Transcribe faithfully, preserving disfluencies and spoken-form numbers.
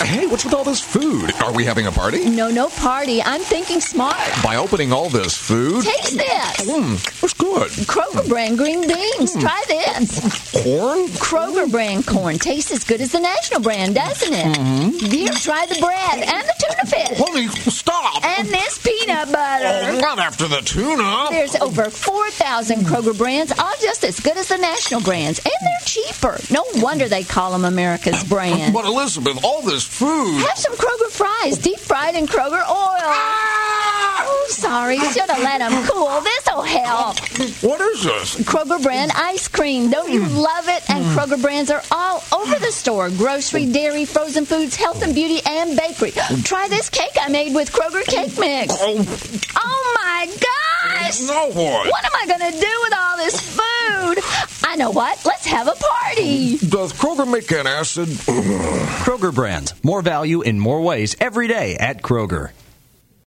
Hey, what's with all this food? Are we having a party? No, no party. I'm thinking smart. By opening all this food? Taste this. Mmm, it's good. Kroger brand green beans. Mm. Try this. Corn? Kroger brand corn. Tastes as good as the national brand, doesn't it? Mm-hmm. Here, try the bread and the tuna fish. Honey, stop. And this peanut butter. Oh, not after the tuna. There's over four thousand Kroger brands, all just as good as the national brands. And they're cheaper. No wonder they call them America's brand. But Elizabeth, all this food. Have some Kroger fries, deep fried in Kroger oil. Ah! Oh, sorry. Should have let them cool. This'll help. What is this? Kroger brand ice cream. Don't you love it? And Kroger brands are all over the store. Grocery, dairy, frozen foods, health and beauty, and bakery. Try this cake I made with Kroger cake mix. Oh, oh my gosh! No, what? What am I going to do with all this food? I know what. Let's have a party. Does Kroger make an acid? Kroger brand. More value in more ways every day at Kroger.